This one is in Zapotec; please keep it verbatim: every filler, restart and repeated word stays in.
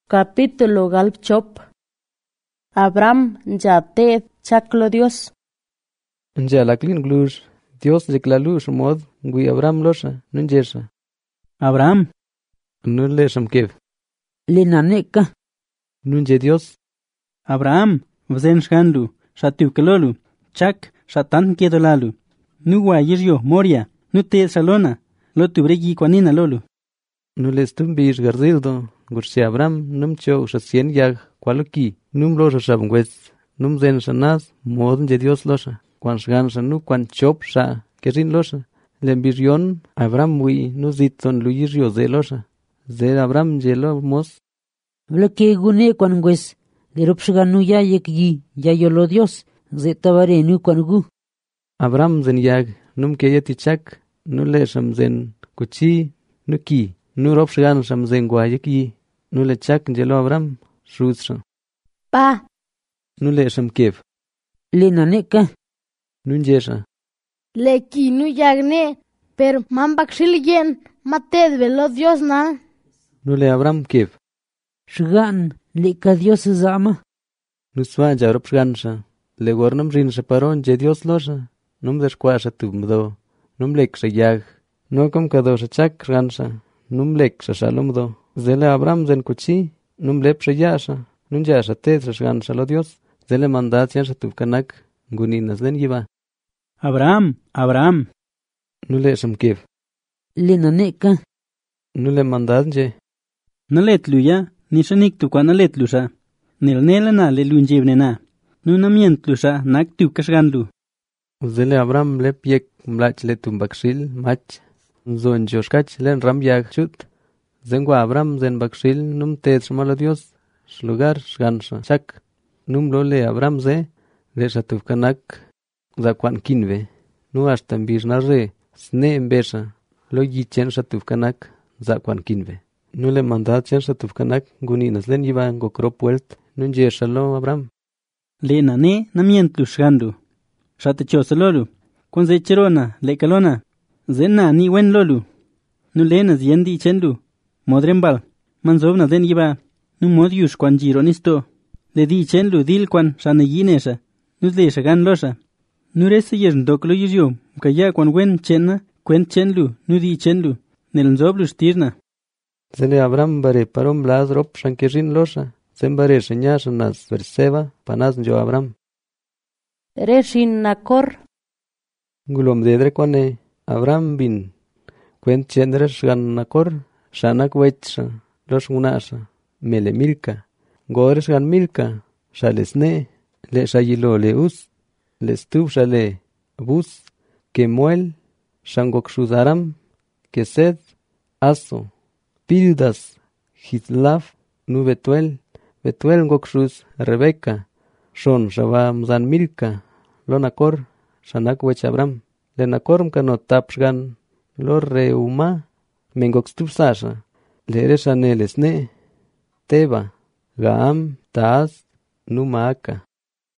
Capítulo galpchop. Abraham njated chaklo Dios. Njalaklin glush, Dios declalush mod, gui Abraham losha, nunjesha. Abraham. Nulesham kev. Linaneka. Nunje Dios. Abraham, vzen shkanlu, shatukkelolu, chak, shatan kedolalu. Nuwa yiryo, moria, nute salona, lotu bregi kwanina lolu. Nulestum bish garzildo, gursi Abraham, num cho shasien yag, kwaluki, num losha shabngwez, num zen shanas, mod nje Dios losha, kwan shgan shanu, kwan chop sha, kerin losha. Lembirion, Abraham wi, nuziton lu yiryo ze losha. Ze Abraham jelo mos. Vleke gune kwan gwez, lerupshganu ya yekyi, ya yolo Dios, ze tabare nu kwan gu. Abraham zen yag, num keyeti chak, nule sham zen kuchi, nuki, nu ropshgan sham zen gwa yekyi, nule chak jelo Abraham, shuzsha. Pa. Nule sham kev. Linaneka. Nunjesha. Leki nu yagne, per mambak shilgen, mated velo Dios na. Nule Abraham kev. Shgan, lika Dios zama. Nuswa jaropshgan sha, le gornam rin shaparon je Dios losha, num deshkwasha tumdo, num lek shayag, no kom kadosha chak shgansha, num lek shashalumdo, zele Abraham zen kuchi, num lep shayasha, num jasha ted shgansha lo Dios, zele mandat yan shatuvkanak, guninas den yiva. Abraham, Abraham. Nule sham kev. Linaneka. Nule mandat je. Naletlu ya, nishanik tu kwa naletlu sha. Nil nela na le lunjevne na. Nunamientlu sha, nak tu kashganlu. Zele Abraham lep yek mlach le tumbakshil, mach, zon joshkach len ram yag chut. Zengwa Abraham zen bakshil, num ted shmalo Dios, shlugar shgansha chak. Num lo le Abraham ze, le shatuvkanak, zakwan kinve. Nu hasta mbishna re, sne mbesha, lo yichen shatuvkanak, zakwan kinve. Nu le mandat chen shatuvkanak, guninas len yiva ngokro puelt, nun jeshalo Abraham. Le nane namientlu shganlu. Shatachosalolu. Kwan ze cherona, le kalona. Zena ni wen lolu. Nu lenas yendi chenlu. Modrembal. Manzovna den yiva. Nu modius kwan jironisto. Le di chenlu dil kwan shanayinesha. Nu le shagan losha. Nu rese yer ndoklo yuzyo. Mkaya kwan wen chenna. Kwen chenlu. Nu di chenlu. Nelnzoblu shtirna. Zele Abraham bare parom blaz rop shankerin losha. Zembare shenyasha nas verseba panas njo Abraham. Reshin nakor. Gulom dedre kwane Abraham bin. Kwen chendre shgan nakor. Shanak wechsha. Los unasha. Mele milka. Gore shgan milka. Shalesne. Le shayilo le us. Le stub shale bus. Kemuel. Shangok shudaram. Kesed. Aso. Pildas. Hitlaf. Nu betuel. Betuel ngokshus Rebecca. Shon shava mzan milka. Lo nakor. Shanak wech Abraham. Le nakor mkano tapshgan. Lo reuma. Mengokstub sasha. Le reshane lesne. Teba. Gaam. Taaz. Nu maaka.